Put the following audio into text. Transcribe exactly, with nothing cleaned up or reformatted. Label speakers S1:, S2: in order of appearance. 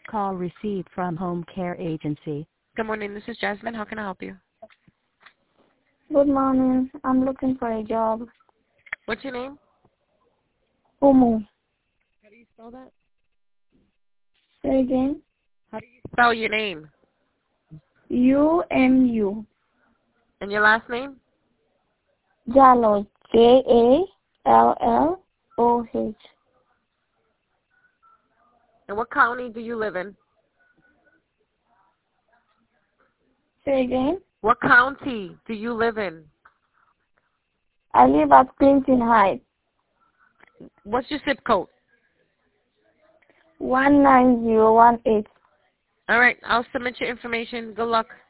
S1: Call received from Home Care Agency.
S2: Good morning. This is Jasmine. How can I help you?
S3: Good morning. I'm looking for a job.
S2: What's your name?
S3: Umu.
S2: How do you spell that?
S3: Say again.
S2: How do you spell your name?
S3: U M U.
S2: And your last name?
S3: Jallo. J A L L O H.
S2: And what county do you live in?
S3: Say again.
S2: What county do you live in?
S3: I live at Clinton Heights.
S2: What's your zip code?
S3: one nine zero one eight.
S2: All right. I'll submit your information. Good luck.